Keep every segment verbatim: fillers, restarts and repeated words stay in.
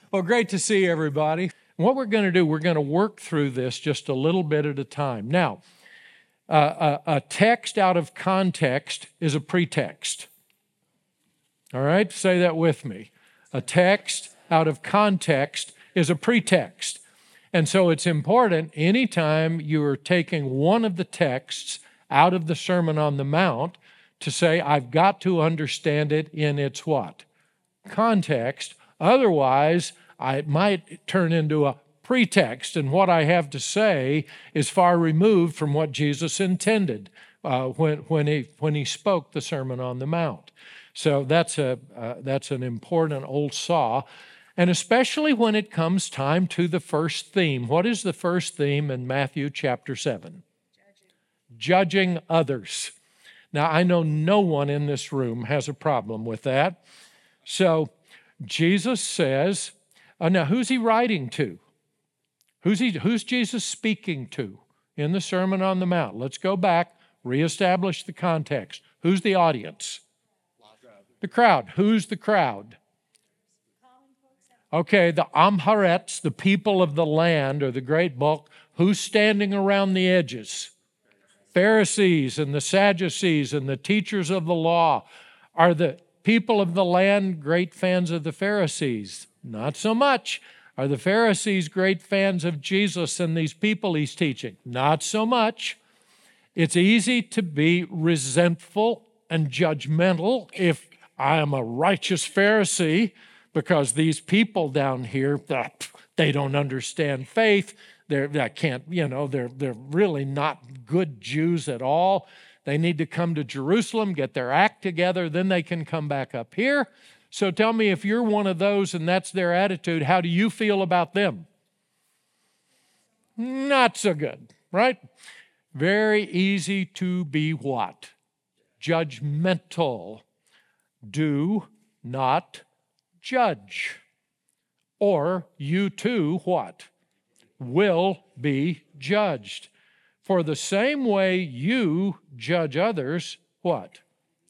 Well, great to see everybody. What we're going to do, we're going to work through this just a little bit at a time. Now, uh, a, a text out of context is a pretext. All right? Say that with me. A text out of context is a pretext. And so it's important anytime you are taking one of the texts out of the Sermon on the Mount to say, I've got to understand it in its what? Context. Otherwise, I might turn into a pretext, and what I have to say is far removed from what Jesus intended uh, when, when, he, when he spoke the Sermon on the Mount. So that's, a, uh, that's an important old saw, and especially when it comes time to the first theme. What is the first theme in Matthew chapter seven? Judging, Judging others. Now, I know no one in this room has a problem with that. So Jesus says, uh, now who's he writing to? Who's, he, who's Jesus speaking to in the Sermon on the Mount? Let's go back, reestablish the context. Who's the audience? The crowd. Who's the crowd? Okay, the Amharetz, the people of the land, or the great bulk. Who's standing around the edges? Pharisees and the Sadducees and the teachers of the law. Are the people of the land great fans of the Pharisees? Not so much. Are the Pharisees great fans of Jesus and these people he's teaching? Not so much. It's easy to be resentful and judgmental if I am a righteous Pharisee because these people down here, they don't understand faith. They're, they can't, you know, they're, they're really not good Jews at all. They need to come to Jerusalem, get their act together, then they can come back up here. So tell me, if you're one of those and that's their attitude, how do you feel about them? Not so good, right? Very easy to be what? Judgmental. Do not judge. Or you too, what? Will be judged. For the same way you judge others, what?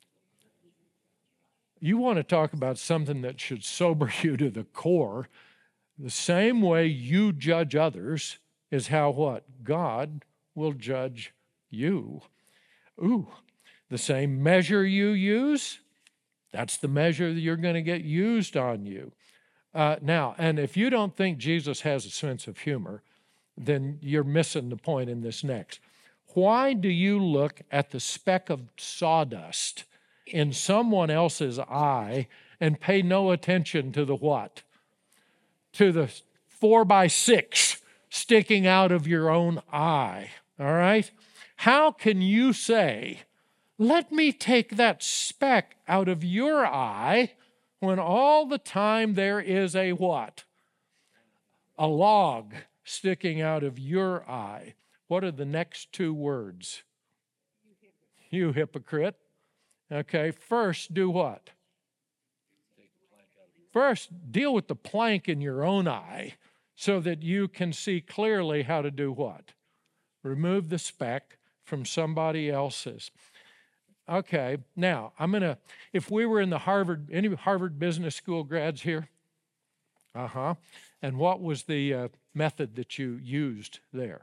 You want to talk about something that should sober you to the core. The same way you judge others is how what? God will judge you. Ooh, the same measure you use, that's the measure that you're going to get used on you. Uh, now, and if you don't think Jesus has a sense of humor, then you're missing the point in this next. Why do you look at the speck of sawdust in someone else's eye and pay no attention to the what? To the four by six sticking out of your own eye, all right? How can you say, let me take that speck out of your eye when all the time there is a what? A log sticking out of your eye. What are the next two words? You hypocrite. Okay, first do what? First, deal with the plank in your own eye so that you can see clearly how to do what? Remove the speck from somebody else's. Okay, now, I'm going to, if we were in the Harvard, any Harvard Business School grads here? Uh-huh. And what was the uh, method that you used there?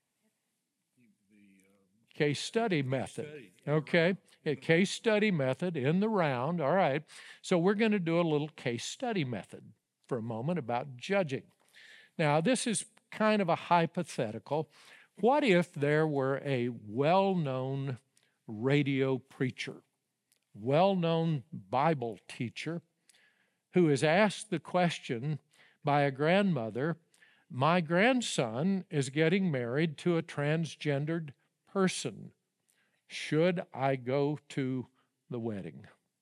Case study method. Okay, a case study method in the round. All right, so we're going to do a little case study method for a moment about judging. Now, this is kind of a hypothetical. What if there were a well-known radio preacher, well-known Bible teacher, who is asked the question by a grandmother, my grandson is getting married to a transgendered person. Should I go to the wedding?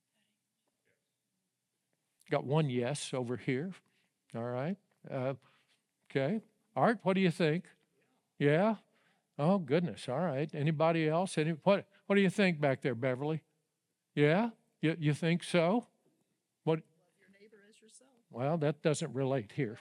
Got one yes over here. All right. Uh, okay. Art, what do you think? Yeah? Oh, goodness. All right. Anybody else? Any, what, what do you think back there, Beverly? Yeah? You, you think so? What? Your neighbor as yourself. Well, that doesn't relate here.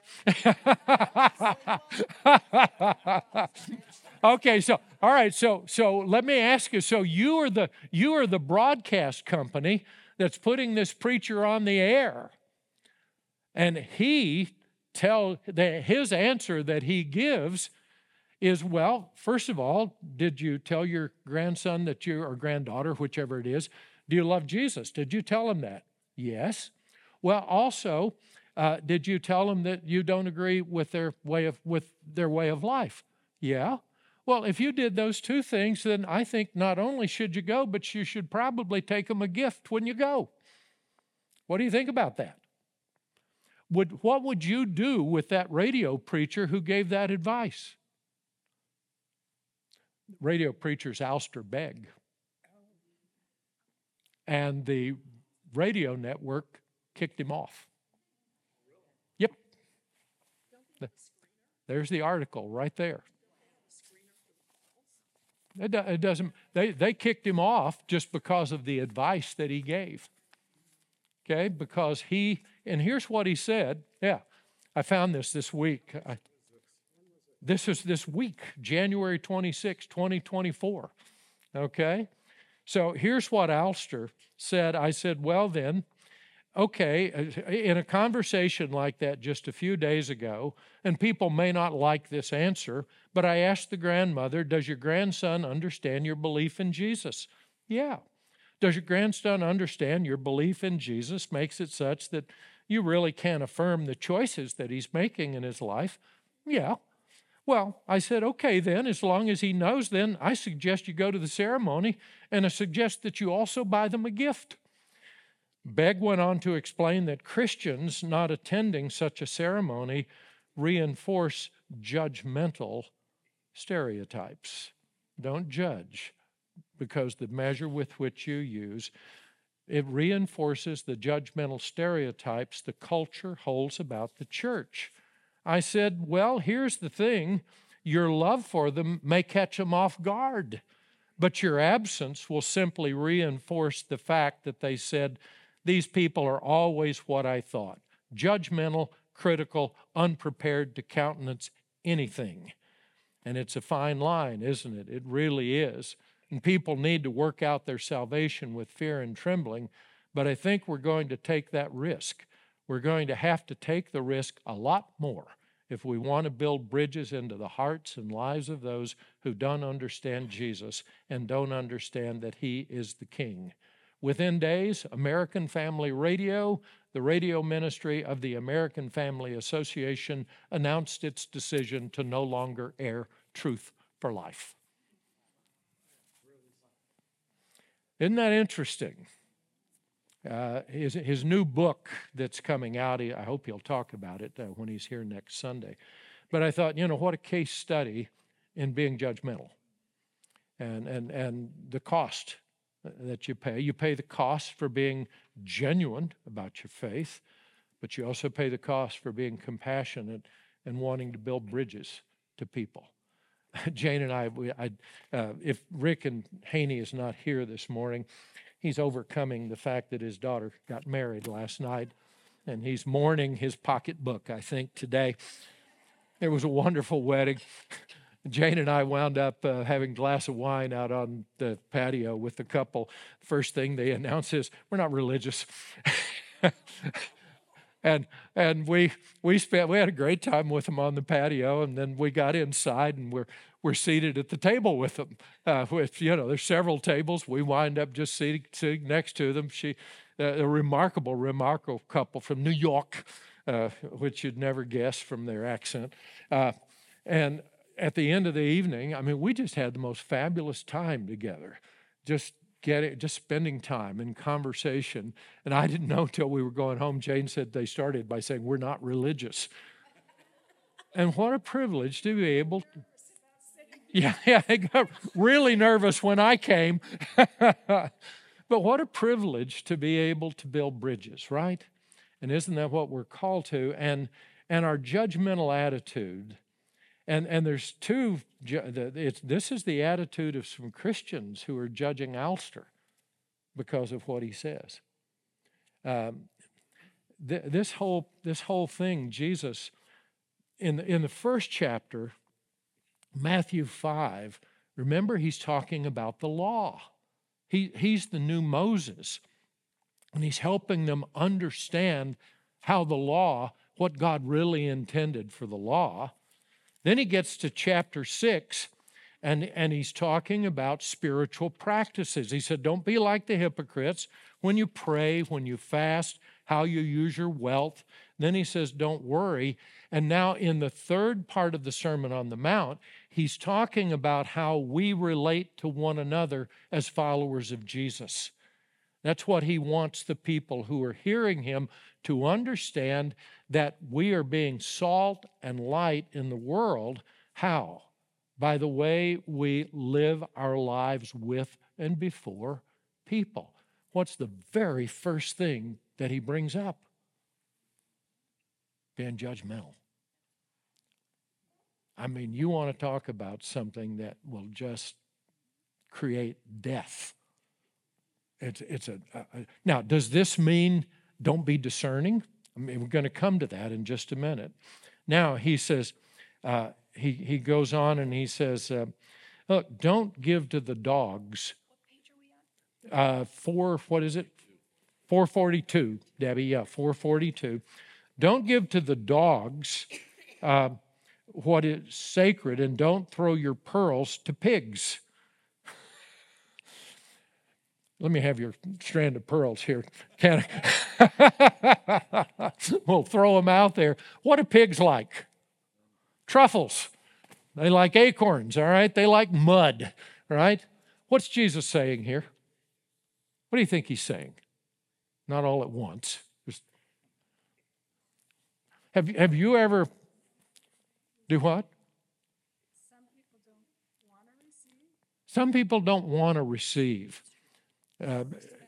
Okay, so all right, so so let me ask you. So you are the you are the broadcast company that's putting this preacher on the air, and he tell that his answer that he gives is, well, first of all, did you tell your grandson that you, or granddaughter, whichever it is, do you love Jesus? Did you tell him that? Yes. Well, also, uh, did you tell them that you don't agree with their way of with their way of life? Yeah. Well, if you did those two things, then I think not only should you go, but you should probably take them a gift when you go. What do you think about that? Would, what would you do with that radio preacher who gave that advice? Radio preacher's Alistair Begg. And the radio network kicked him off. Yep. There's the article right there. It, do, it doesn't, they, they kicked him off just because of the advice that he gave. Okay, because he, and here's what he said. Yeah, I found this this week. I, this is this week, January twenty-sixth, twenty twenty-four. Okay, so here's what Alistair said. I said, well then, okay, in a conversation like that just a few days ago, and people may not like this answer, but I asked the grandmother, does your grandson understand your belief in Jesus? Yeah. Does your grandson understand your belief in Jesus makes it such that you really can't affirm the choices that he's making in his life? Yeah. Well, I said, okay, then, as long as he knows, then I suggest you go to the ceremony, and I suggest that you also buy them a gift. Begg went on to explain that Christians not attending such a ceremony reinforce judgmental stereotypes. Don't judge, because the measure with which you use, it reinforces the judgmental stereotypes the culture holds about the church. I said, well, here's the thing. Your love for them may catch them off guard, but your absence will simply reinforce the fact that they said, these people are always what I thought, judgmental, critical, unprepared to countenance anything. And it's a fine line, isn't it? It really is. And people need to work out their salvation with fear and trembling, but I think we're going to take that risk. We're going to have to take the risk a lot more if we want to build bridges into the hearts and lives of those who don't understand Jesus and don't understand that he is the King. Within days, American Family Radio, the radio ministry of the American Family Association, announced its decision to no longer air Truth for Life. Isn't that interesting? Uh, his, his new book that's coming out, he, I hope he'll talk about it uh, when he's here next Sunday. But I thought, you know, what a case study in being judgmental and, and, and the cost that you pay. You pay the cost for being genuine about your faith, but you also pay the cost for being compassionate and wanting to build bridges to people. Jane and I, we, I uh, if Rick and Haney is not here this morning, he's overcoming the fact that his daughter got married last night, and he's mourning his pocketbook, I think, today. It was a wonderful wedding. Jane and I wound up uh, having a glass of wine out on the patio with the couple. First thing they announce is, we're not religious. And and we we spent we had a great time with them on the patio, and then we got inside and we're we're seated at the table with them. Uh, with you know, there's several tables. We wind up just sitting, sitting next to them. She, uh, a remarkable, remarkable couple from New York, uh, which you'd never guess from their accent. Uh, and at the end of the evening, I mean, we just had the most fabulous time together. Just. Getting, just spending time in conversation. And I didn't know until we were going home. Jane said they started by saying, we're not religious. And what a privilege to be able to. Yeah, yeah, I got really nervous when I came. But what a privilege to be able to build bridges, right? And isn't that what we're called to? And, and our judgmental attitude. And and there's two, it's, this is the attitude of some Christians who are judging Alistair because of what he says. Um, th- this whole this whole thing, Jesus, in the, in the first chapter, Matthew five, remember he's talking about the law. He He's the new Moses, and he's helping them understand how the law what God really intended for the law. Then he gets to chapter six, and, and he's talking about spiritual practices. He said, don't be like the hypocrites when you pray, when you fast, how you use your wealth. Then he says, don't worry. And now in the third part of the Sermon on the Mount, he's talking about how we relate to one another as followers of Jesus. That's what he wants the people who are hearing him to understand, that we are being salt and light in the world. How? By the way we live our lives with and before people. What's the very first thing that he brings up? Being judgmental. I mean, you want to talk about something that will just create death. It's, it's a, a now, does this mean don't be discerning? I mean, we're going to come to that in just a minute. Now, he says, uh, he, he goes on and he says, uh, look, don't give to the dogs. What page are we on? Uh, four, what is it? four forty-two, Debbie, yeah, four forty-two. Don't give to the dogs uh, what is sacred, and don't throw your pearls to pigs. Let me have your strand of pearls here. Can I? We'll throw them out there. What do pigs like? Truffles. They like acorns, all right? They like mud, right? What's Jesus saying here? What do you think he's saying? Not all at once. Just, have, have you ever, do what? Some people don't want to receive. Some people don't want to receive. Uh,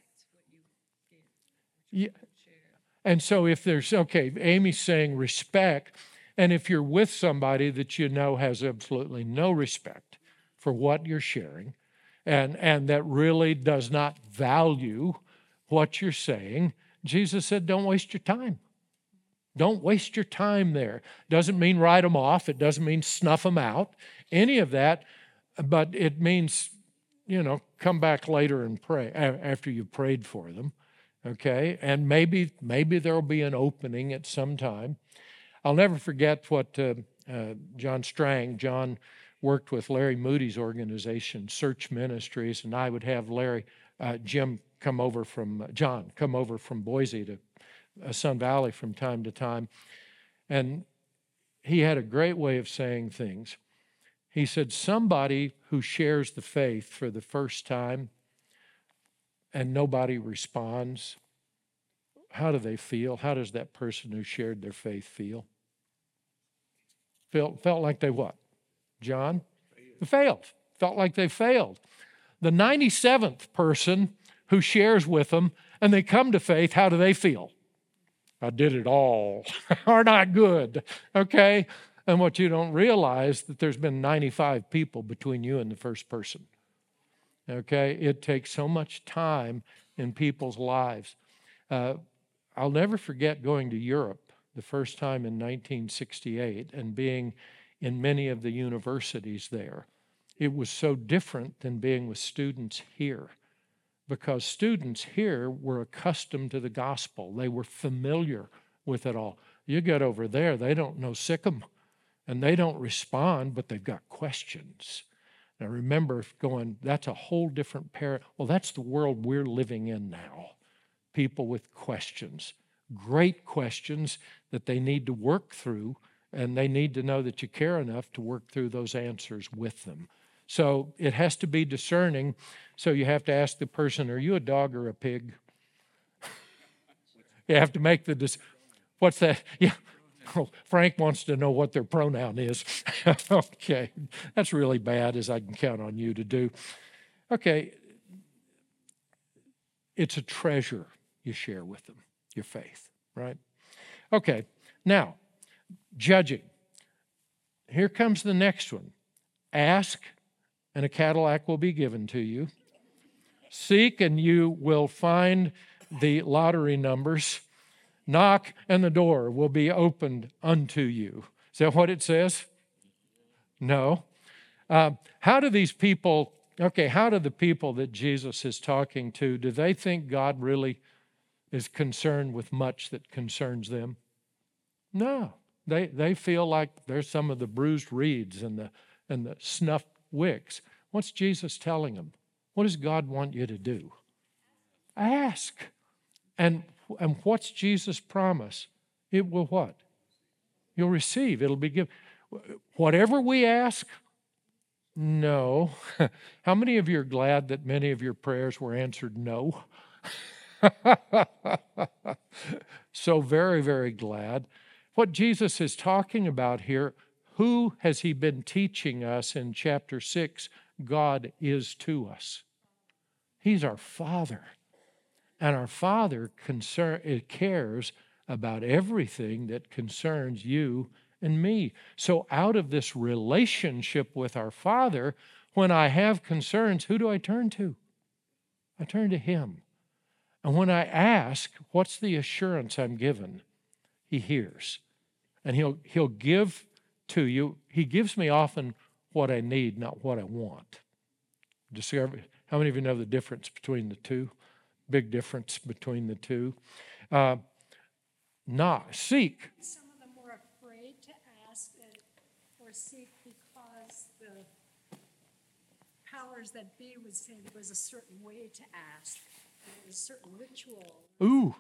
yeah. And so if there's, okay, Amy's saying respect, and if you're with somebody that you know has absolutely no respect for what you're sharing, and, and that really does not value what you're saying, Jesus said, don't waste your time. Don't waste your time there. Doesn't mean write them off. It doesn't mean snuff them out, any of that, but it means, you know, come back later and pray after you've prayed for them, okay? And maybe maybe there'll be an opening at some time. I'll never forget what uh, uh, John Strang, John worked with Larry Moody's organization, Search Ministries, and I would have Larry, uh, Jim come over from, uh, John, come over from Boise to uh, Sun Valley from time to time. And he had a great way of saying things. He said, somebody who shares the faith for the first time and nobody responds, how do they feel? How does that person who shared their faith feel? Felt, felt like they what? John? They failed. Felt like they failed. The ninety-seventh person who shares with them and they come to faith, how do they feel? I did it all. Aren't I good? Okay? And what you don't realize that there's been ninety-five people between you and the first person. Okay? It takes so much time in people's lives. Uh, I'll never forget going to Europe the first time in nineteen sixty-eight and being in many of the universities there. It was so different than being with students here, because students here were accustomed to the gospel. They were familiar with it all. You get over there, they don't know Sikkim, and they don't respond, but they've got questions. And I remember going, that's a whole different pair. Well, that's the world we're living in now. People with questions, great questions that they need to work through, and they need to know that you care enough to work through those answers with them. So it has to be discerning. So you have to ask the person, are you a dog or a pig? You have to make the decision. What's that? Yeah. Oh, Frank wants to know what their pronoun is. Okay. That's really bad, as I can count on you to do. Okay. It's a treasure you share with them, your faith, right? Okay. Now, judging. Here comes the next one. Ask, and a Cadillac will be given to you. Seek, and you will find the lottery numbers. Knock, and the door will be opened unto you. Is that what it says? No. Uh, how do these people, okay, how do the people that Jesus is talking to, do they think God really is concerned with much that concerns them? No, they they feel like there's some of the bruised reeds and the and the snuffed wicks. What's Jesus telling them? What does God want you to do? Ask. And, and what's Jesus' promise? It will what? You'll receive. It'll be given. Whatever we ask, no. How many of you are glad that many of your prayers were answered no? So very, very glad. What Jesus is talking about here, who has he been teaching us in chapter six? God is to us. He's our Father. And our Father concern, cares about everything that concerns you and me. So out of this relationship with our Father, when I have concerns, who do I turn to? I turn to Him. And when I ask, what's the assurance I'm given? He hears. And He'll, he'll give to you. He gives me often what I need, not what I want. Discover, how many of you know the difference between the two? Big difference between the two. Uh, not seek. Some of them were afraid to ask it or seek because the powers that be would say there was a certain way to ask. There was a certain ritual. Ooh,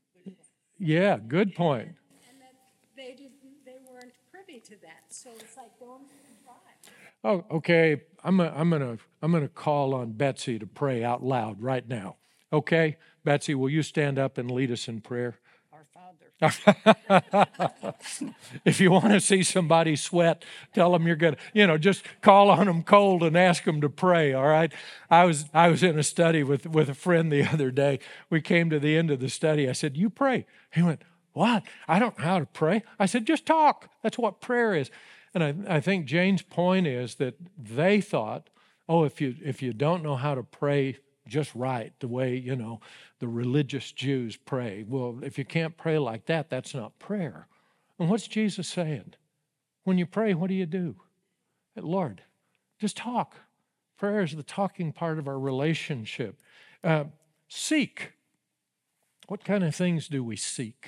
yeah, good point. And that they didn't, they weren't privy to that. So it's like, don't even try. Oh, okay. I'm a, I'm gonna I'm gonna call on Betsy to pray out loud right now. Okay, Betsy, will you stand up and lead us in prayer? Our Father. If you want to see somebody sweat, tell them you're gonna, you know, just call on them cold and ask them to pray. All right. I was I was in a study with with a friend the other day. We came to the end of the study. I said, "You pray." He went, "What? I don't know how to pray." I said, "Just talk. That's what prayer is." And I, I think Jane's point is that they thought, oh, if you if you don't know how to pray just right, the way, you know, the religious Jews pray, well, if you can't pray like that, that's not prayer. And what's Jesus saying? When you pray, what do you do? Lord, just talk. Prayer is the talking part of our relationship. Uh, seek. What kind of things do we seek?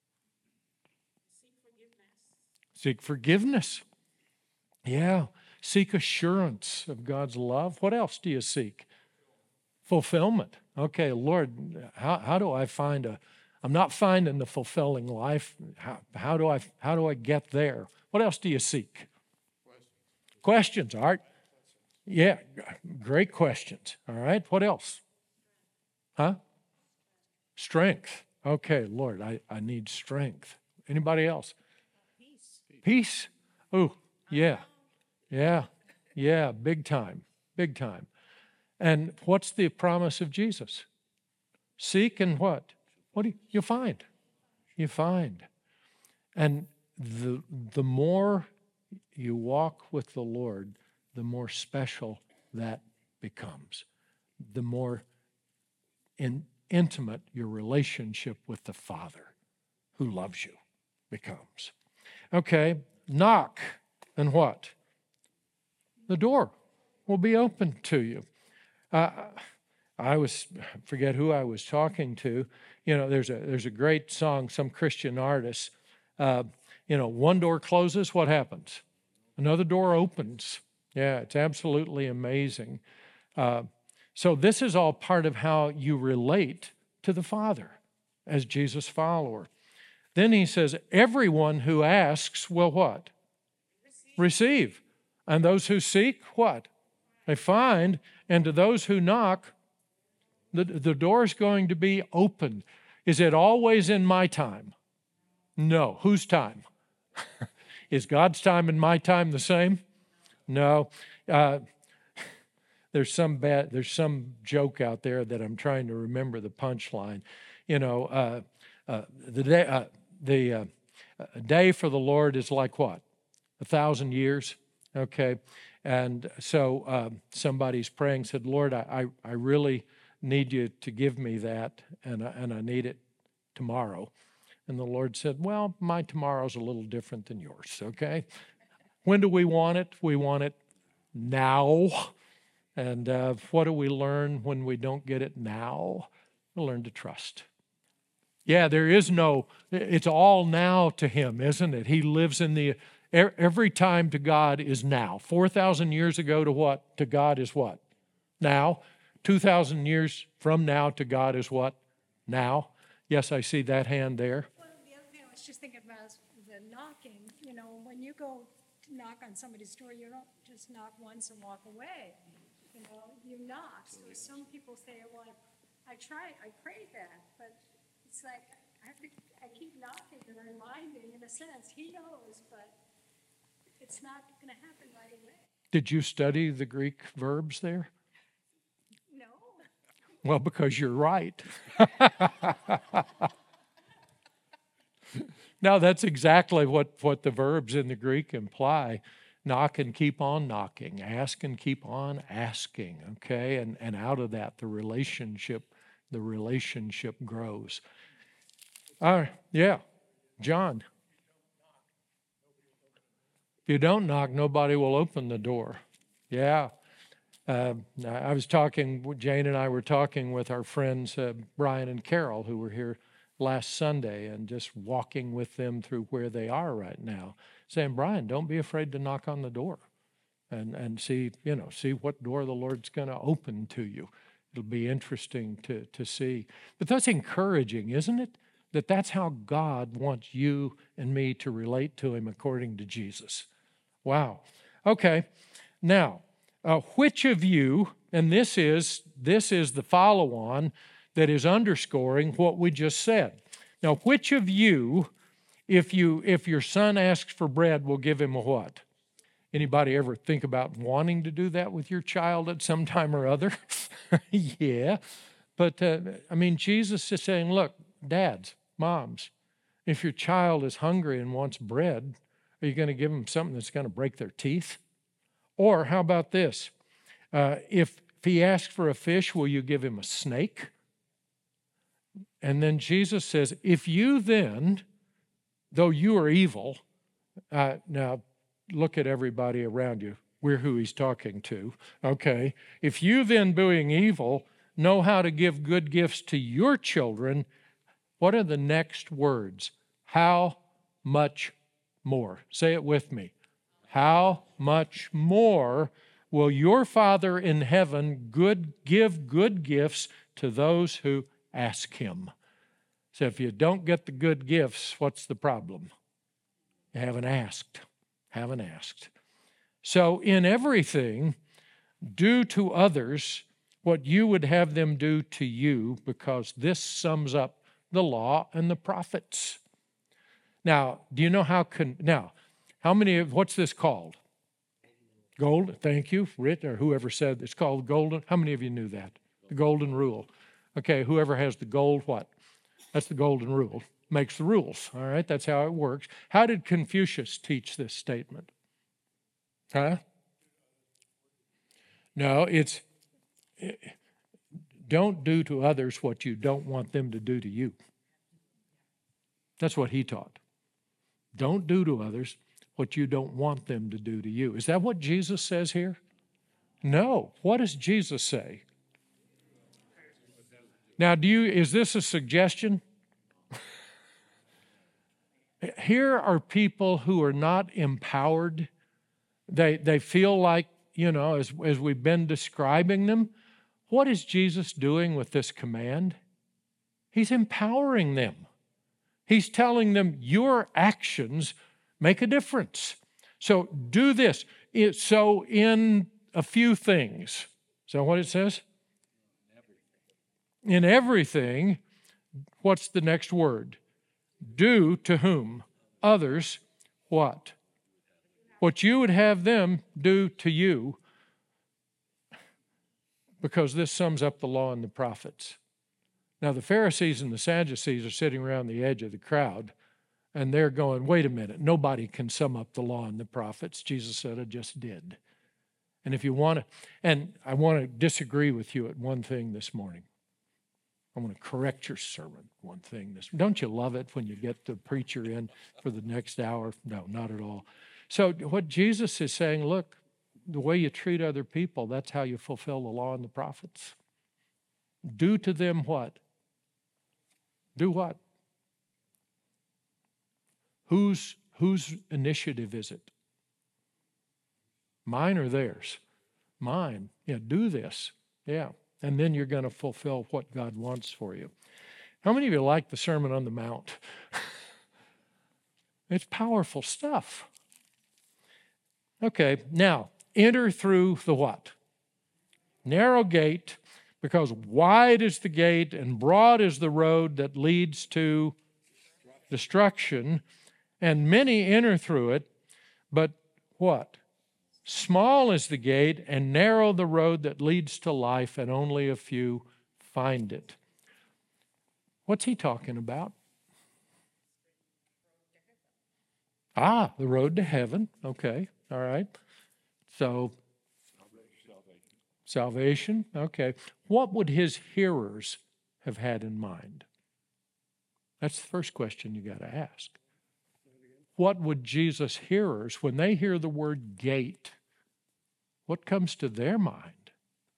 Seek forgiveness. Seek forgiveness. Yeah. Seek assurance of God's love. What else do you seek? Fulfillment. Okay, Lord, how, how do I find a, I'm not finding the fulfilling life. How, how do I how do I get there? What else do you seek? Questions. Questions, all right. Yeah, great questions. All right, what else? Huh? Strength. Okay, Lord, I, I need strength. Anybody else? Peace. Peace. Oh, yeah. Yeah. Yeah, big time. Big time. And what's the promise of Jesus? Seek and what? What do you, you find? You find. And the, the more you walk with the Lord, the more special that becomes. The more in, intimate your relationship with the Father who loves you becomes. Okay, knock, and what? The door will be open to you. Uh, I was, forget who I was talking to. You know, there's a there's a great song, some Christian artists. Uh, you know, one door closes, what happens? Another door opens. Yeah, it's absolutely amazing. Uh, so this is all part of how you relate to the Father as Jesus' follower. Then he says, everyone who asks will what? Receive. Receive. And those who seek, what? They find. And to those who knock, the, the door is going to be open. Is it always in my time? No. Whose time? Is God's time and my time the same? No. Uh, there's some bad. There's some joke out there that I'm trying to remember the punchline. You know, uh, uh, the day uh, the uh, day for the Lord is like what? A thousand years. Okay. And so uh, somebody's praying, said, Lord, I, I, I really need you to give me that, and I, and I need it tomorrow. And the Lord said, well, my tomorrow's a little different than yours, okay? When do we want it? We want it now. And uh, what do we learn when we don't get it now? We learn to trust. Yeah, there is no, it's all now to him, isn't it? He lives in the, every time to God is now. four thousand years ago to what? To God is what? Now. two thousand years from now to God is what? Now. Yes, I see that hand there. Well, the other thing I was just thinking about is the knocking. You know, when you go to knock on somebody's door, you don't just knock once and walk away. You know, you knock. So some people say, well, I, I try, I prayed that, but it's like, I have to, I keep knocking and reminding, in a sense, he knows, but it's not going to happen right away. Did you study the Greek verbs there? No. Well, because you're right. Now, that's exactly what, what the verbs in the Greek imply. Knock and keep on knocking. Ask and keep on asking, okay? And, and out of that, the relationship, the relationship grows. All right, yeah, John. If you don't knock, nobody will open the door. Yeah. Uh, I was talking, Jane and I were talking with our friends, uh, Brian and Carol, who were here last Sunday, and just walking with them through where they are right now, saying, Brian, don't be afraid to knock on the door and, and see, you know, see what door the Lord's going to open to you. It'll be interesting to, to see. But that's encouraging, isn't it? That that's how God wants you and me to relate to him according to Jesus. Wow. Okay. Now, uh, which of you, and this is this is the follow-on that is underscoring what we just said. Now, which of you, if you if your son asks for bread, will give him a what? Anybody ever think about wanting to do that with your child at some time or other? Yeah. But, uh, I mean, Jesus is saying, look, dads, moms, if your child is hungry and wants bread, are you going to give them something that's going to break their teeth? Or how about this? Uh, if, if he asks for a fish, will you give him a snake? And then Jesus says, if you then, though you are evil, uh, now look at everybody around you. We're who he's talking to. Okay. If you then, being evil, know how to give good gifts to your children, what are the next words? How much more? Say it with me. How much more will your Father in heaven good give good gifts to those who ask him? So if you don't get the good gifts, what's the problem? You haven't asked. Haven't asked. So in everything, do to others what you would have them do to you, because this sums up the law and the prophets. Now, do you know how, con- now, how many of, what's this called? Gold, thank you, Rit, or whoever said it's called golden. How many of you knew that? The golden rule. Okay, whoever has the gold, what? That's the golden rule. Makes the rules, all right? That's how it works. How did Confucius teach this statement? Huh? No, it's, don't do to others what you don't want them to do to you. That's what he taught. Don't do to others what you don't want them to do to you. Is that what Jesus says here? No. What does Jesus say? Now, do you, is this a suggestion? Here are people who are not empowered. They, they feel like, you know, as, as we've been describing them, what is Jesus doing with this command? He's empowering them. He's telling them your actions make a difference. So do this. It, so in a few things. Is that what it says? In everything, what's the next word? Do to whom? Others what? What you would have them do to you, because this sums up the law and the prophets. Now, the Pharisees and the Sadducees are sitting around the edge of the crowd, and they're going, wait a minute, nobody can sum up the law and the prophets. Jesus said, I just did. And if you want to, and I want to disagree with you at one thing this morning. I want to correct your sermon, one thing. This, don't you love it when you get the preacher in for the next hour? No, not at all. So what Jesus is saying, look, the way you treat other people, that's how you fulfill the law and the prophets. Do to them what? Do what? Whose, whose initiative is it? Mine or theirs? Mine. Yeah, do this. Yeah. And then you're going to fulfill what God wants for you. How many of you like the Sermon on the Mount? It's powerful stuff. Okay, now, enter through the what? Narrow gate, because wide is the gate and broad is the road that leads to destruction, and many enter through it, but what? Small is the gate and narrow the road that leads to life, and only a few find it. What's he talking about? Ah, the road to heaven. Okay, all right. So, salvation. Okay. What would his hearers have had in mind? That's the first question you got to ask. What would Jesus' hearers, when they hear the word gate, what comes to their mind?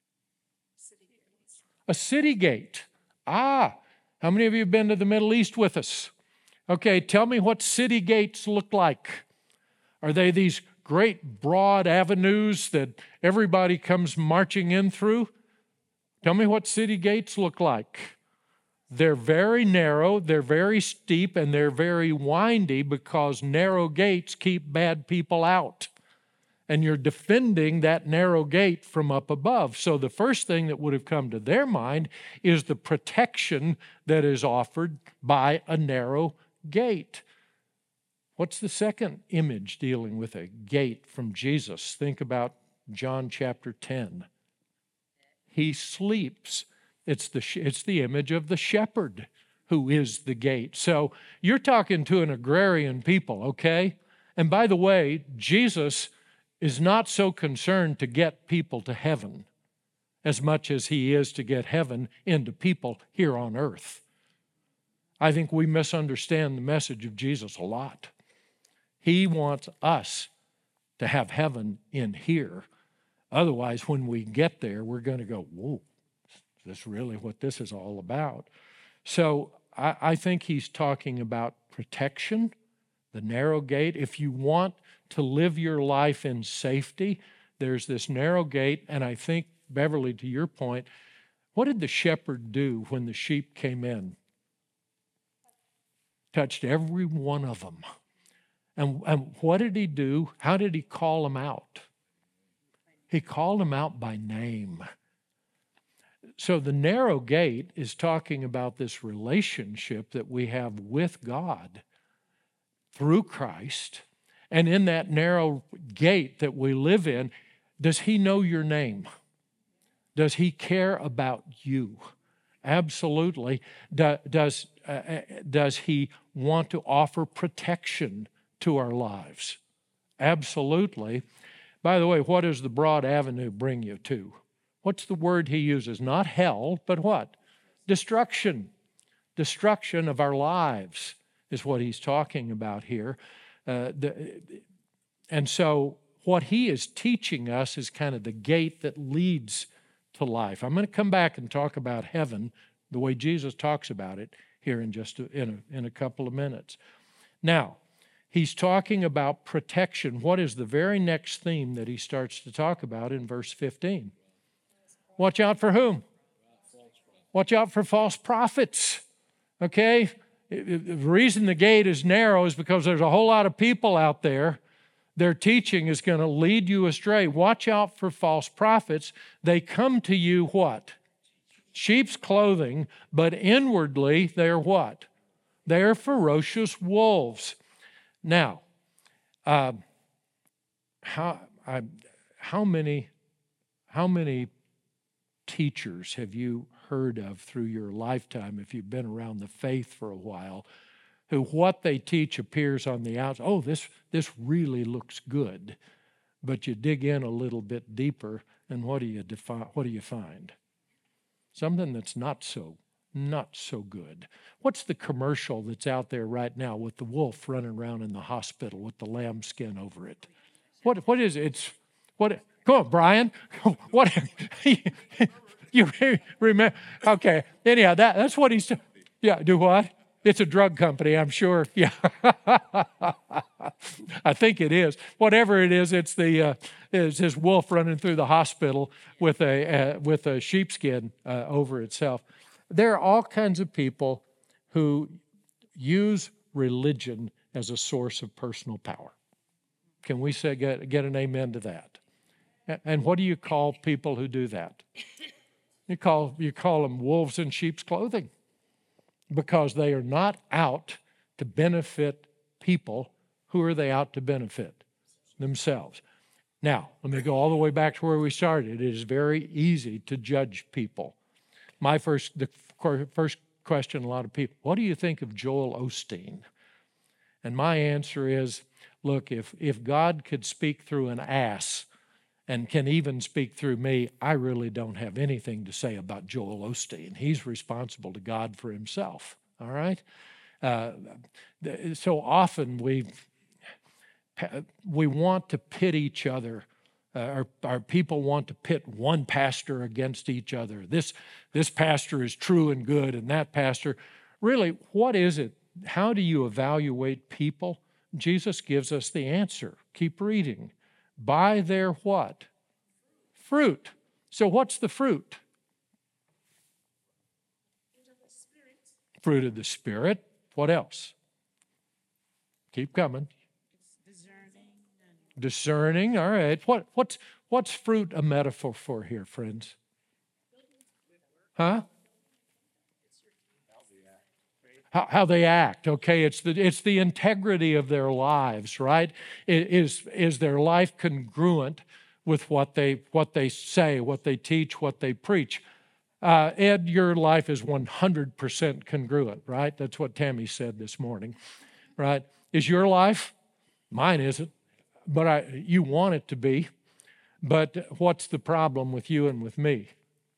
A city gate. Ah, how many of you have been to the Middle East with us? Okay, tell me what city gates look like. Are they these great broad avenues that everybody comes marching in through? Tell me what city gates look like. They're very narrow, they're very steep, and they're very windy because narrow gates keep bad people out. And you're defending that narrow gate from up above. So the first thing that would have come to their mind is the protection that is offered by a narrow gate. What's the second image dealing with a gate from Jesus? Think about John chapter ten. He sleeps. It's the, it's the image of the shepherd who is the gate. So you're talking to an agrarian people, okay? And by the way, Jesus is not so concerned to get people to heaven as much as he is to get heaven into people here on earth. I think we misunderstand the message of Jesus a lot. He wants us to have heaven in here. Otherwise, when we get there, we're going to go, whoa, is this really what this is all about? So I, I think he's talking about protection, the narrow gate. If you want to live your life in safety, there's this narrow gate. And I think, Beverly, to your point, what did the shepherd do when the sheep came in? Touched every one of them. And, and what did he do? How did he call them out? He called them out by name. So the narrow gate is talking about this relationship that we have with God through Christ. And in that narrow gate that we live in, does he know your name? Does he care about you? Absolutely. Do, does, uh, does he want to offer protection to our lives? Absolutely. By the way, what does the broad avenue bring you to? What's the word he uses? Not hell, but what? Destruction. Destruction of our lives is what he's talking about here. Uh, the, and so what he is teaching us is kind of the gate that leads to life. I'm going to come back and talk about heaven the way Jesus talks about it here in just a, in a, in a couple of minutes. Now, he's talking about protection. What is the very next theme that he starts to talk about in verse fifteen? Watch out for whom? Watch out for false prophets. Okay? The reason the gate is narrow is because there's a whole lot of people out there. Their teaching is going to lead you astray. Watch out for false prophets. They come to you what? Sheep's clothing, but inwardly they're what? They're ferocious wolves. Now, uh, how I, how many how many teachers have you heard of through your lifetime, if you've been around the faith for a while, who what they teach appears on the outside, oh, this this really looks good, but you dig in a little bit deeper, and what do you defi- what do you find? Something that's not so not so good. What's the commercial that's out there right now with the wolf running around in the hospital with the lamb skin over it? What what is it? It's what? Come on, Brian. What you remember? Okay. Anyhow, that that's what he's. Yeah. Do what? It's a drug company, I'm sure. Yeah. I think it is. Whatever it is, it's the uh, it's this wolf running through the hospital with a uh, with a sheepskin uh, over itself. There are all kinds of people who use religion as a source of personal power. Can we say get, get an amen to that? And what do you call people who do that? You call you call them wolves in sheep's clothing, because they are not out to benefit people. Who are they out to benefit? Themselves. Now, let me go all the way back to where we started. It is very easy to judge people. My first, the first question, a lot of people, what do you think of Joel Osteen? And my answer is, look, if, if God could speak through an ass and can even speak through me, I really don't have anything to say about Joel Osteen. He's responsible to God for himself, all right? Uh, so often we we want to pit each other. Uh, our, our people want to pit one pastor against each other. This, this pastor is true and good, and that pastor. Really, what is it? How do you evaluate people? Jesus gives us the answer. Keep reading. By their what? Fruit. So what's the fruit? Fruit of the Spirit. What else? Keep coming. Discerning. Discerning. All right. What what's what's fruit a metaphor for here, friends? Huh? How, how they act. Okay, it's the it's the integrity of their lives, right? It is is their life congruent with what they what they say, what they teach, what they preach? Uh, Ed, your life is one hundred percent congruent, right? That's what Tammy said this morning, right? Is your life? Mine isn't, but I, you want it to be. But what's the problem with you and with me?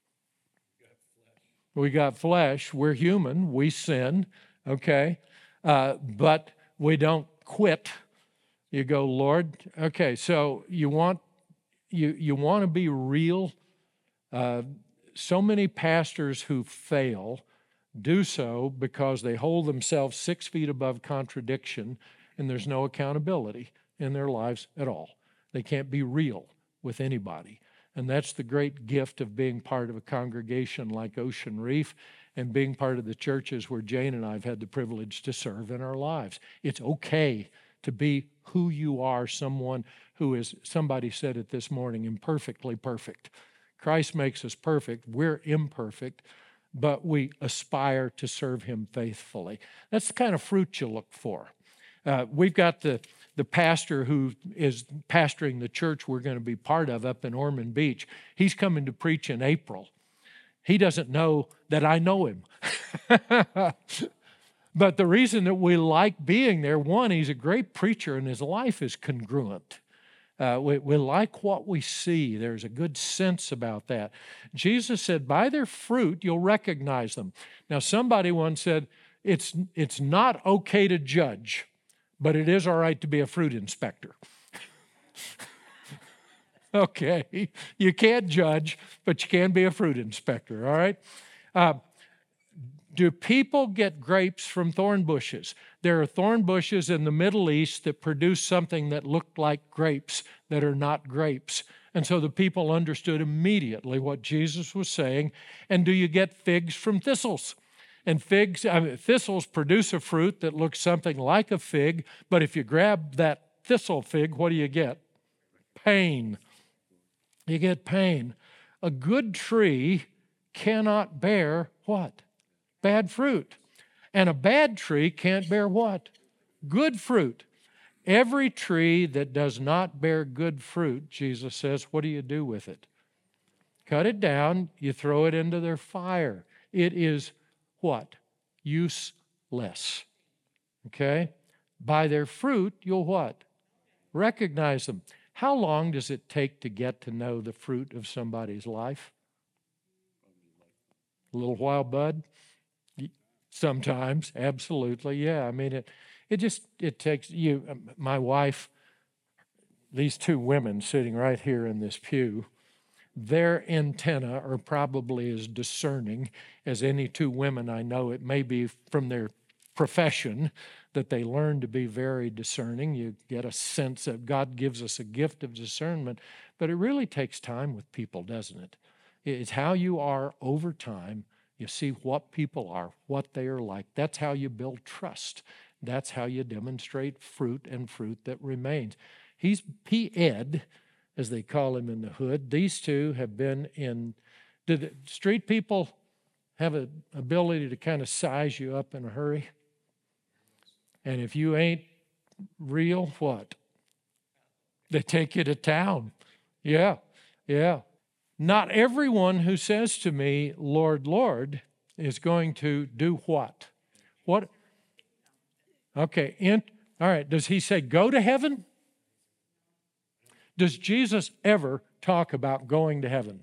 We got flesh. We're human. We sin, okay? Uh, but we don't quit. You go, Lord, okay, so you want you you want to be real. Uh, So many pastors who fail do so because they hold themselves six feet above contradiction, and there's no accountability in their lives at all. They can't be real with anybody. And that's the great gift of being part of a congregation like Ocean Reef and being part of the churches where Jane and I have had the privilege to serve in our lives. It's okay to be who you are, someone who is, somebody said it this morning, imperfectly perfect. Christ makes us perfect. We're imperfect, but we aspire to serve him faithfully. That's the kind of fruit you look for. Uh, we've got the, the pastor who is pastoring the church we're going to be part of up in Ormond Beach. He's coming to preach in April. He doesn't know that I know him. But the reason that we like being there, one, he's a great preacher and his life is congruent. Uh, we, we like what we see. There's a good sense about that. Jesus said, by their fruit, you'll recognize them. Now, somebody once said, it's, it's not okay to judge, but it is all right to be a fruit inspector. Okay, you can't judge, but you can be a fruit inspector, all right? Uh, do people get grapes from thorn bushes? There are thorn bushes in the Middle East that produce something that looked like grapes that are not grapes. And so the people understood immediately what Jesus was saying. And do you get figs from thistles? And figs, I mean, thistles produce a fruit that looks something like a fig, but if you grab that thistle fig, what do you get? Pain. You get pain. A good tree cannot bear what? Bad fruit. And a bad tree can't bear what? Good fruit. Every tree that does not bear good fruit, Jesus says, what do you do with it? Cut it down, you throw it into their fire. It is what? Useless. Okay? By their fruit, you'll what? Recognize them. How long does it take to get to know the fruit of somebody's life? A little while, bud? Sometimes, absolutely, yeah. I mean, it it just, it takes you, my wife, these two women sitting right here in this pew, their antennae are probably as discerning as any two women I know. It may be from their profession that they learn to be very discerning. You get a sense that God gives us a gift of discernment, but it really takes time with people, doesn't it? It's how you are over time. You see what people are, what they are like. That's how you build trust. That's how you demonstrate fruit and fruit that remains. He's P. Ed, as they call him in the hood. These two have been in, did the street people have an ability to kind of size you up in a hurry? And if you ain't real, what? They take you to town. Yeah, yeah. Not everyone who says to me, Lord, Lord, is going to do what? What? Okay, in, all right. Does he say go to heaven? Does Jesus ever talk about going to heaven?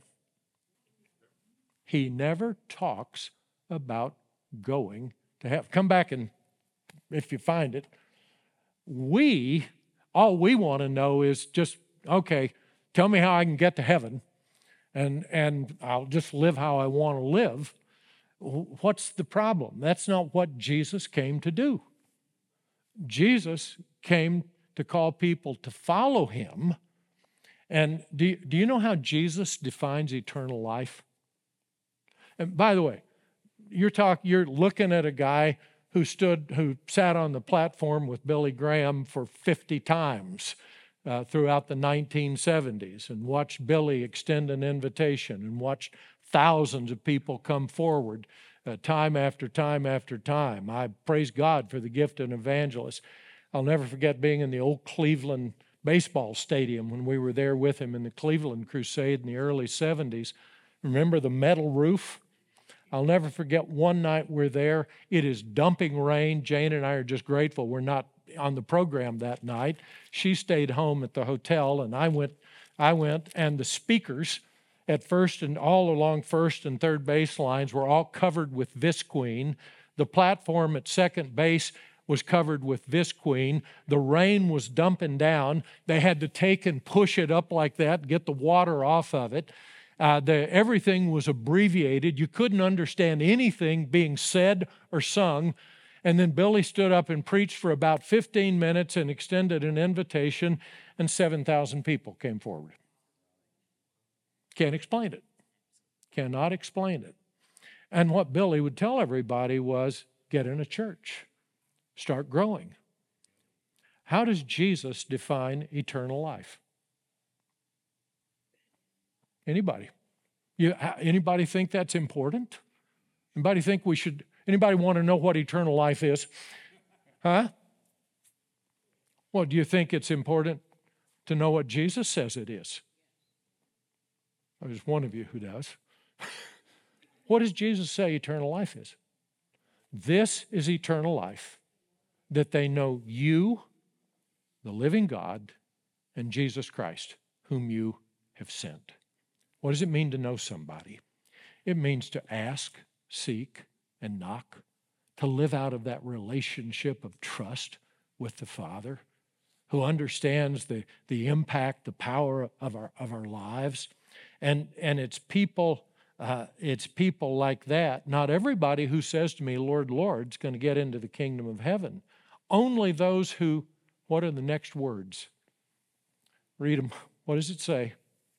He never talks about going to heaven. Come back and, if you find it, we, all we want to know is just, okay, tell me how I can get to heaven, and, and I'll just live how I want to live. What's the problem? That's not what Jesus came to do. Jesus came to call people to follow him. And do you, do you know how Jesus defines eternal life? And by the way, you're talk, you're looking at a guy who stood, who sat on the platform with Billy Graham for fifty times uh, throughout the nineteen seventies and watched Billy extend an invitation and watched thousands of people come forward uh, time after time after time. I praise God for the gift of an evangelist. I'll never forget being in the old Cleveland baseball stadium when we were there with him in the Cleveland Crusade in the early seventies. Remember the metal roof? I'll never forget one night we're there. It is dumping rain. Jane and I are just grateful we're not on the program that night. She stayed home at the hotel, and I went, I went, and the speakers at first and all along first and third base lines were all covered with Visqueen. The platform at second base was covered with Visqueen. The rain was dumping down. They had to take and push it up like that, get the water off of it. Uh, the, everything was abbreviated. You couldn't understand anything being said or sung. And then Billy stood up and preached for about fifteen minutes and extended an invitation, and seven thousand people came forward. Can't explain it. Cannot explain it. And what Billy would tell everybody was, get in a church. Start growing. How does Jesus define eternal life? Anybody? You, anybody think that's important? Anybody think we should, anybody want to know what eternal life is? Huh? Well, do you think it's important to know what Jesus says it is? There's one of you who does. What does Jesus say eternal life is? This is eternal life, that they know you, the living God, and Jesus Christ, whom you have sent. What does it mean to know somebody? It means to ask, seek, and knock, to live out of that relationship of trust with the Father, who understands the, the impact, the power of our, of our lives. And, and it's people, uh, it's people like that. Not everybody who says to me, Lord, Lord, is going to get into the kingdom of heaven. Only those who, what are the next words? Read them. What does it say?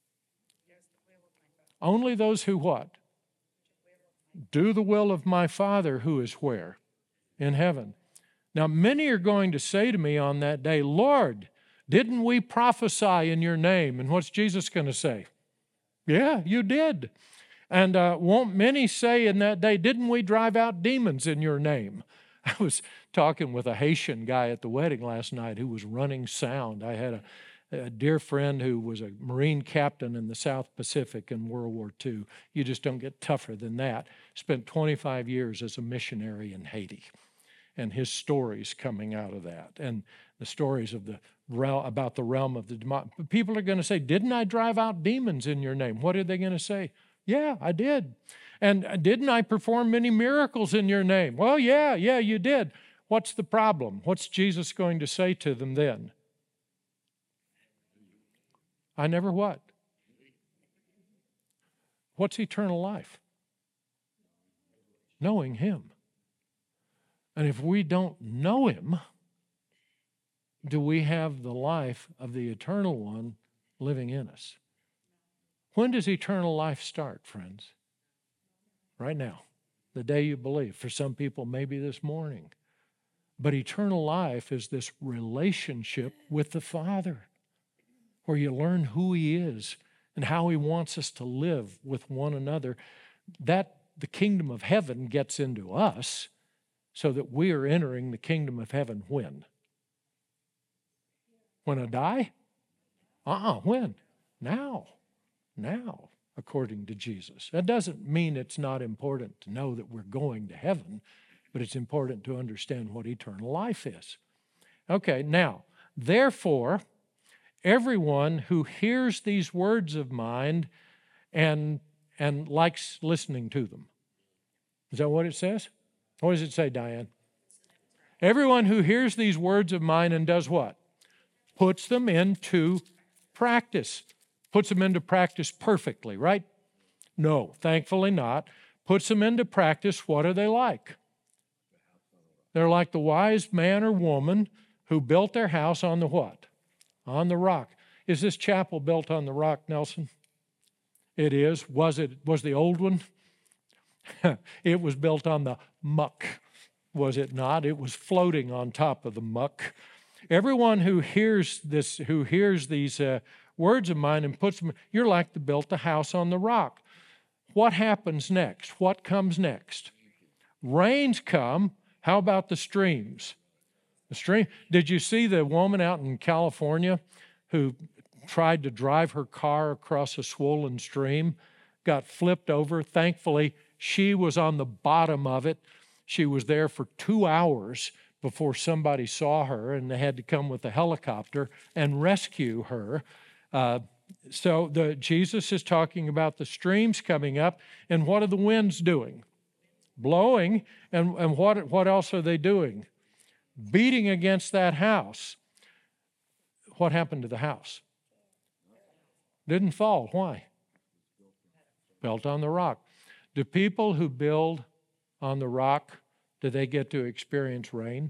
Only those who what? Do the will of my Father who is where? In heaven. Now, many are going to say to me on that day, Lord, didn't we prophesy in your name? And what's Jesus going to say? Yeah, you did. And uh, won't many say in that day, didn't we drive out demons in your name? I was talking with a Haitian guy at the wedding last night who was running sound. I had a A dear friend who was a Marine captain in the South Pacific in World War Two. You just don't get tougher than that. Spent twenty-five years as a missionary in Haiti. And his stories coming out of that. And the stories of the realm, about the realm of the demon. People are going to say, didn't I drive out demons in your name? What are they going to say? Yeah, I did. And didn't I perform many miracles in your name? Well, yeah, yeah, you did. What's the problem? What's Jesus going to say to them then? I never what? What's eternal life? Knowing Him. And if we don't know him, do we have the life of the eternal one living in us? When does eternal life start, friends? Right now, the day you believe. For some people, maybe this morning. But eternal life is this relationship with the Father, where you learn who he is and how he wants us to live with one another. That the kingdom of heaven gets into us so that we are entering the kingdom of heaven when? When I die? Uh-uh, when? Now. Now, according to Jesus. That doesn't mean it's not important to know that we're going to heaven, but it's important to understand what eternal life is. Okay, now, therefore, everyone who hears these words of mine and, and likes listening to them. Is that what it says? What does it say, Diane? Everyone who hears these words of mine and does what? Puts them into practice. Puts them into practice perfectly, right? No, thankfully not. Puts them into practice, what are they like? They're like the wise man or woman who built their house on the what? On the rock. Is this chapel built on the rock, Nelson? It is. Was it? Was the old one? It was built on the muck, was it not? It was floating on top of the muck. Everyone who hears this, who hears these uh, words of mine and puts them, you're like the built a house on the rock. What happens next? What comes next? Rains come. How about the streams? The stream. Did you see the woman out in California who tried to drive her car across a swollen stream, got flipped over? Thankfully, she was on the bottom of it. She was there for two hours before somebody saw her, and they had to come with a helicopter and rescue her. Uh, so the, Jesus is talking about the streams coming up, and what are the winds doing? Blowing, and, and what, what else are they doing? Beating against that house. What happened to the house? Didn't fall. Why? Built on the rock. Do people who build on the rock, do they get to experience rain?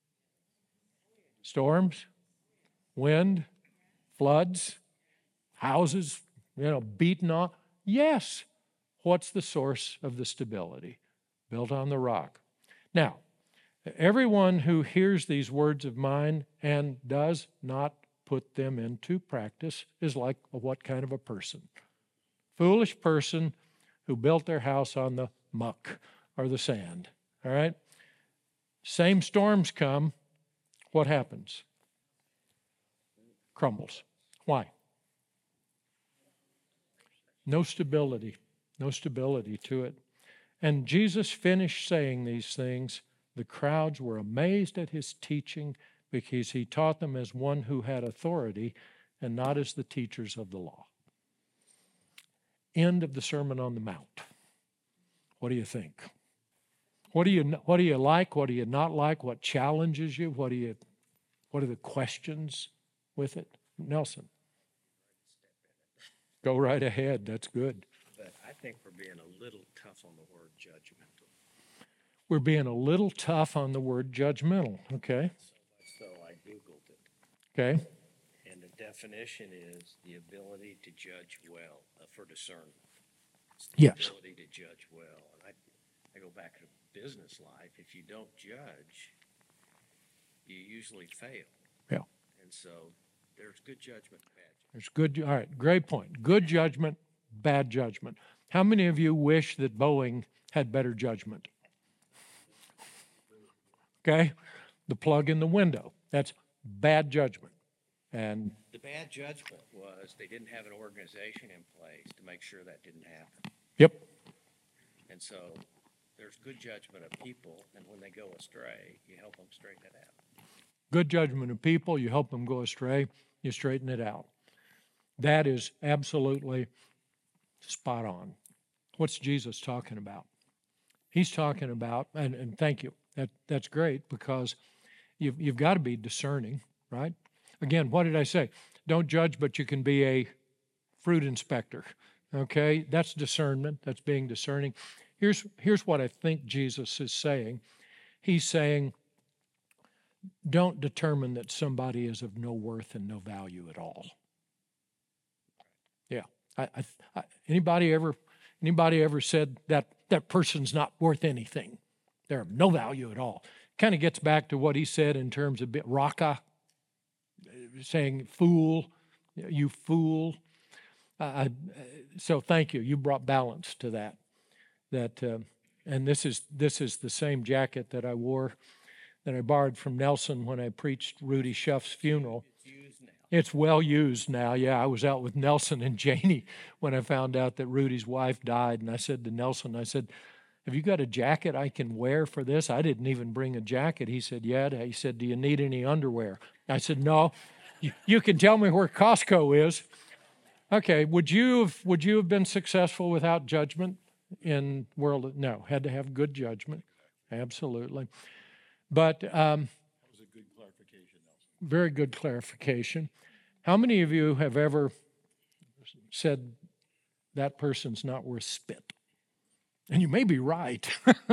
Storms? Wind? Floods? Houses, you know, beaten on? Yes. What's the source of the stability? Built on the rock. Now, everyone who hears these words of mine and does not put them into practice is like a what kind of a person? Foolish person who built their house on the muck or the sand. All right? Same storms come. What happens? Crumbles. Why? No stability. No stability to it. And Jesus finished saying these things. The crowds were amazed at his teaching because he taught them as one who had authority and not as the teachers of the law. End of the Sermon on the Mount. What do you think? What do you what do you like? What do you not like? What challenges you? What do you what are the questions with it? Nelson. Go right ahead. That's good. But I think we're being a little tough on the word judgmental. We're being a little tough on the word judgmental. Okay. So much so I Googled it. Okay. And the definition is the ability to judge well, uh, for discernment. It's the Yes. ability to judge well. And I, I go back to business life. If you don't judge, you usually fail. Yeah. And so there's good judgment and bad judgment. There's good. All right. Great point. Good judgment, bad judgment. How many of you wish that Boeing had better judgment? Okay. The plug in the window. That's bad judgment. And The bad judgment was they didn't have an organization in place to make sure that didn't happen. yep. And so there's good judgment of people, and when they go astray, you help them straighten it out. Good judgment of people. You help them go astray. You straighten it out. That is absolutely spot on. What's Jesus talking about? He's talking about, and, and thank you. That that's great because you've you've got to be discerning, right? Again, what did I say? Don't judge, but you can be a fruit inspector. Okay, that's discernment. That's being discerning. Here's here's what I think Jesus is saying. he's saying, don't determine that somebody is of no worth and no value at all. Yeah. I, I, I, anybody ever anybody ever said that that person's not worth anything? They're of no value at all. Kind of gets back to what he said in terms of raka, saying fool, you fool. Uh, so thank you. You brought balance to that. That uh, and this is this is the same jacket that I wore that I borrowed from Nelson when I preached Rudy Schuff's funeral. It's used now. It's well used now. Yeah, I was out with Nelson and Janie when I found out that Rudy's wife died, and I said to Nelson, I said, have you got a jacket I can wear for this? I didn't even bring a jacket. He said, yeah. He said, do you need any underwear? I said, no. You, you can tell me where Costco is. Okay, would you have, would you have been successful without judgment in world? No, had to have good judgment. Absolutely. But um, That was a good clarification, Nelson. very good clarification. How many of you have ever said that person's not worth spit? And you may be right.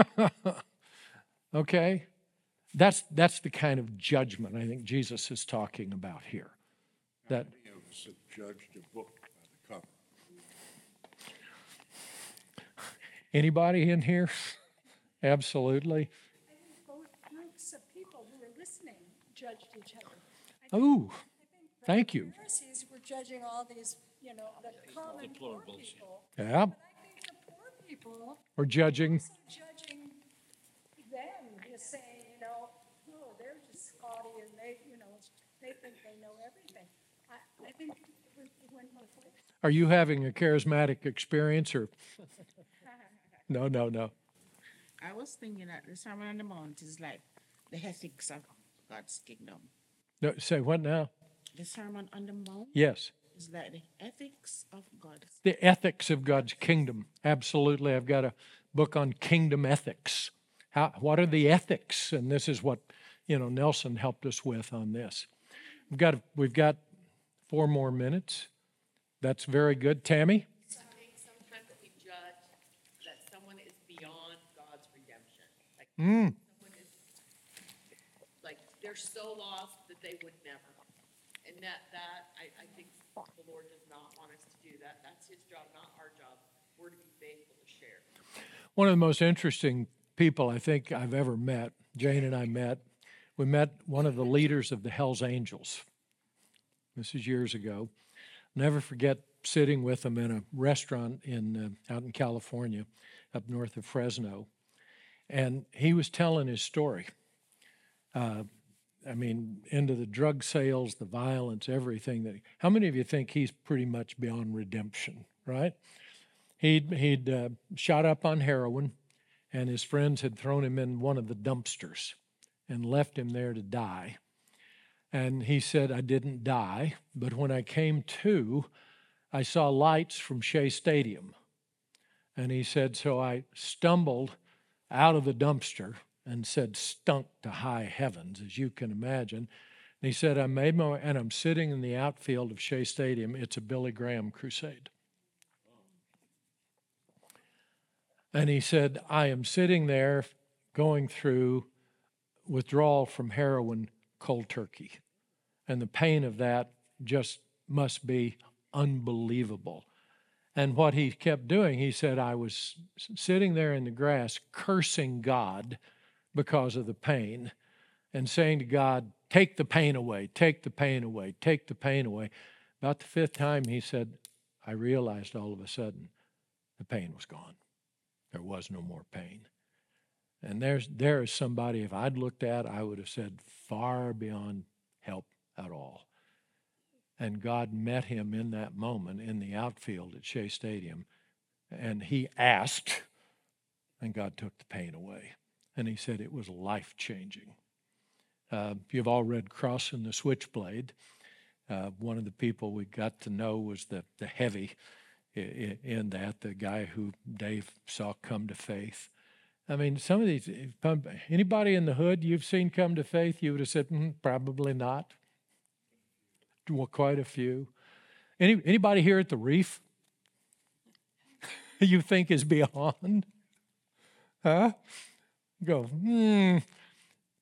Okay? That's that's the kind of judgment I think Jesus is talking about here. That Many of us have judged a book by the cover. anybody in here? Absolutely. I think both groups of people who were listening judged each other. I think- Ooh, I think the thank you. Pharisees were judging all these, you know, the common poor people. Yeah, But I think the poor people we're judging. also judging them, just saying, you know, oh, they're just scotty and they, you know, they think they know everything. I, I think it was- it went both ways. Are you having a charismatic experience or? No, no, no. I was thinking that the Sermon on the Mount is like the ethics of God's kingdom. No, say what now? The Sermon on the Mount Yes. is like the ethics of God's. The ethics of God's kingdom. Absolutely. I've got a book on kingdom ethics. How, what are the ethics? And this is what, you know, Nelson helped us with on this. We've got, we've got four more minutes. That's very good. Tammy? I think sometimes that we judge that someone is beyond God's redemption. Like Mm. someone is, like they're so lost that they would never. And that, that, I, I think the Lord does not want us to do that. That's his job, not our job. We're to be faithful to share. One of the most interesting people I think I've ever met, Jane and I met, we met one of the leaders of the Hells Angels. This is years ago. Never forget sitting with him in a restaurant in uh, out in California, up north of Fresno, and he was telling his story. Uh, I mean, into the drug sales, the violence, everything. That how many of you think he's pretty much beyond redemption? Right? He'd he'd uh, shot up on heroin, and his friends had thrown him in one of the dumpsters, and left him there to die. And he said, I didn't die, but when I came to, I saw lights from Shea Stadium. And he said, so I stumbled out of the dumpster and said, stunk to high heavens, as you can imagine. And he said, I made my way, and I'm sitting in the outfield of Shea Stadium. It's a Billy Graham crusade. And he said, I am sitting there going through withdrawal from heroin cold turkey. And the pain of that just must be unbelievable. And what he kept doing, he said, I was sitting there in the grass cursing God because of the pain and saying to God, take the pain away, take the pain away, take the pain away. About the fifth time, he said, I realized all of a sudden the pain was gone. There was no more pain. And there's there is somebody, if I'd looked at, I would have said, far beyond help at all. And God met him in that moment in the outfield at Shea Stadium. And he asked, and God took the pain away. And he said it was life-changing. Uh, you've all read Crossing the Switchblade. Uh, one of the people we got to know was the, the heavy in, in that, the guy who Dave saw come to faith. I mean, some of these, anybody in the hood you've seen come to faith, you would have said, mm, probably not. Well, quite a few. Any anybody here at the Reef you think is beyond? Huh? Go, hmm,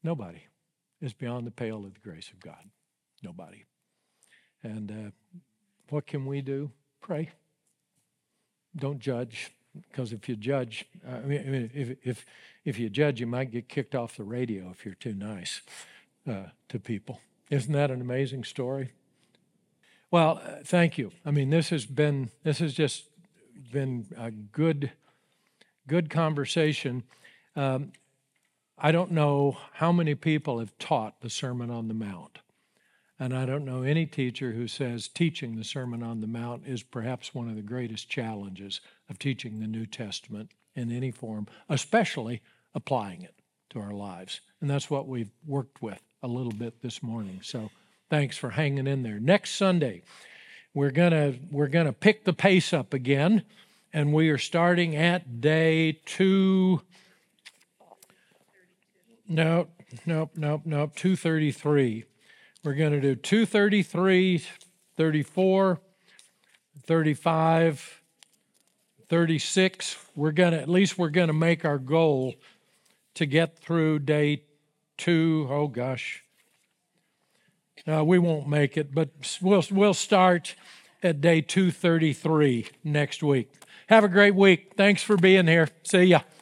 Nobody is beyond the pale of the grace of God. Nobody. And uh, what can we do? Pray. Don't judge, because if you judge, I mean, I mean, if, if, if you judge, you might get kicked off the radio if you're too nice uh, to people. Isn't that an amazing story? Well, uh, thank you. I mean, this has been, this has just been a good, good conversation. Um, I don't know how many people have taught the Sermon on the Mount. And I don't know any teacher who says teaching the Sermon on the Mount is perhaps one of the greatest challenges of teaching the New Testament in any form, especially applying it to our lives. And that's what we've worked with a little bit this morning. So thanks for hanging in there. Next Sunday, we're gonna we're gonna pick the pace up again, and we are starting at day two. No, nope, nope, nope, two thirty-three. We're going to do two thirty-three, thirty-four, thirty-five, thirty-six. We're going to, at least we're going to make our goal to get through day two. Oh gosh. Uh, we won't make it, but we'll, we'll start at day two thirty-three next week. Have a great week. Thanks for being here. See ya.